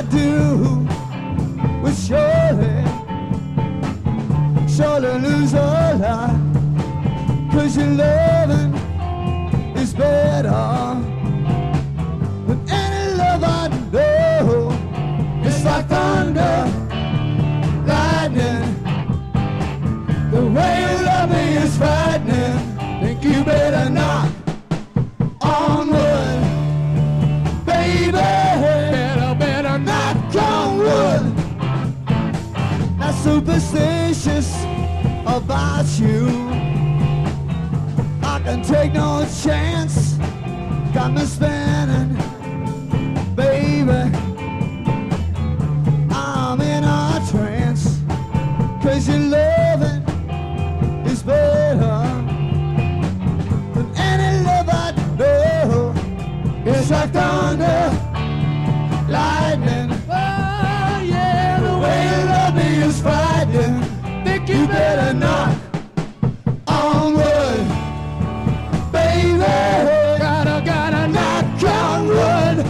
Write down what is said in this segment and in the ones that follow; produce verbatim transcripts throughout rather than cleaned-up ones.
do would surely, surely lose a lot. Cause your loving is better than any love I know. It's like thunder, lightning. The way you love me is frightening. Think you better knock on wood, baby. Better, better knock on wood. Not superstitious about you. I can take no chance. Got me spinning, baby. I'm in a trance. Cause your loving is better than any love I know. It's like thunder, lightning. Oh yeah, the way you love me is frightening. Think you better knock on wood, baby. Gotta, gotta knock on wood.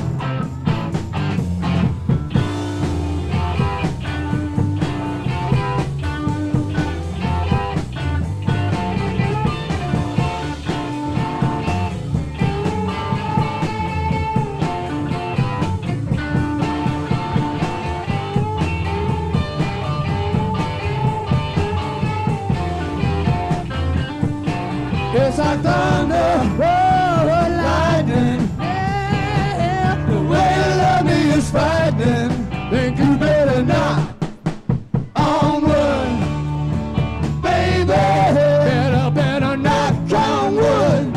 It's like thunder, oh, lightning. Yeah, the way you love me is frightening. Think you better knock on wood, baby. Better, better knock on wood.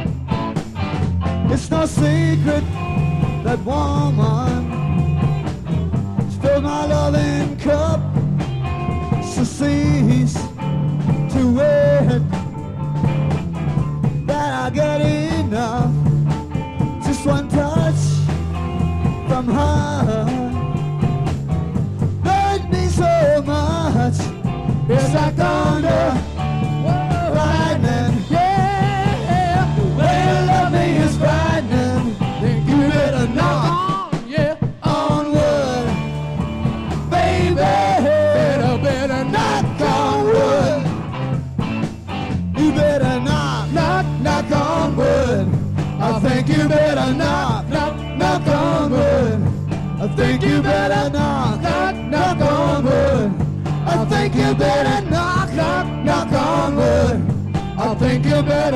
It's no secret that woman filled my loving cup. So cease to wait. I get enough, just one touch from her hurt me so much. It's like thunder, lightning. Yeah, the way you love me is frightening. Think you better knock, yeah, on wood, baby. Better, better knock on wood. You better knock, knock, knock on wood. I think you better knock, knock, knock on wood. I think you better knock, knock, knock on wood. I think you better knock, knock, knock on wood. I think you better